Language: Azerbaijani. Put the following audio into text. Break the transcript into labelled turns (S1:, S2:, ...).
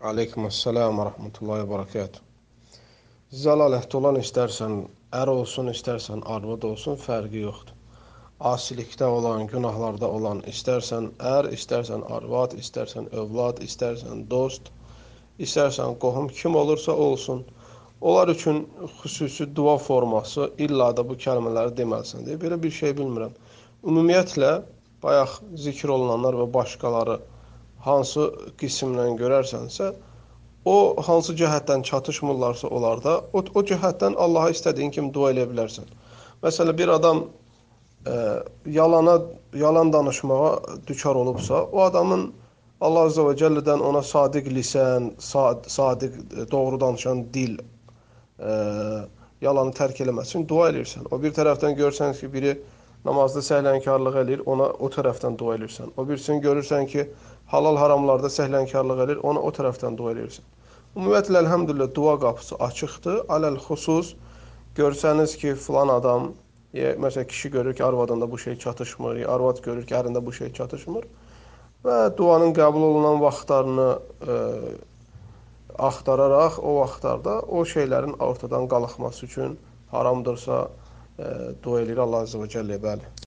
S1: Aleykümselam və rəhmətullahi və barakatuh. Zəlalətdə olan istərsən ər olsun, istərsən arvad olsun, fərqi yoxdur. Asilikdə olan, günahlarda olan, istərsən ər, istərsən arvad, istərsən övlad, istərsən dost, istərsən qohum, kim olursa olsun, onlar üçün xüsusi dua forması illa da bu kəlmələri deməlisən deyə belə bir şey bilmirəm. Ümumiyyətlə, bayaq zikr olunanlar və başqaları hansı qismlə görərsənsə, o hansı cəhətdən çatışmırlarsa onlarda, o cəhətdən Allaha istədiyin kimi dua edə bilərsən. Məsələn, bir adam yalan danışmağa düçar olubsa, o adamın Allah Azze və Cəllədən ona sadiq lisən, sadiq doğru danışan dil yalanı tərk eləməsin, dua edirsən. O bir tərəfdən görsən ki, biri namazda səhlənkarlıq edir, ona o tərəfdən dua edirsən. O birisini görürsən ki, halal haramlarda səhlənkarlıq edir, ona o tərəfdən dua edirsən. Ümumiyyətlə, əlhəmdülillah, dua qapısı açıqdır. Aləl xüsus, görsəniz ki, filan adam, məsələn, kişi görür ki, arvadında bu şey çatışmır, arvad görür ki, ərində bu şey çatışmır və duanın qəbul olunan vaxtlarını axtararaq o vaxtlarda o şeylərin ortadan qalxması üçün haramdırsa dua edir Allah Azze və Cəllə, bəli.